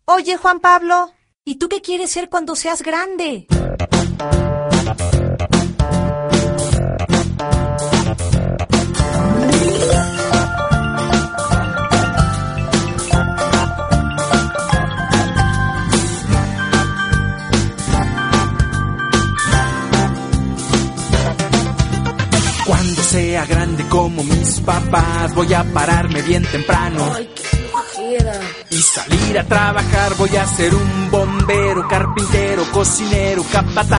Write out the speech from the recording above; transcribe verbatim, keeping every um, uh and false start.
Oye, Juan Pablo, ¿y tú qué quieres ser cuando seas grande? Cuando sea grande como mis papás, voy a pararme bien temprano. Ay, qué flojera. Y salir a trabajar, voy a ser un bombero, carpintero, cocinero, capataz.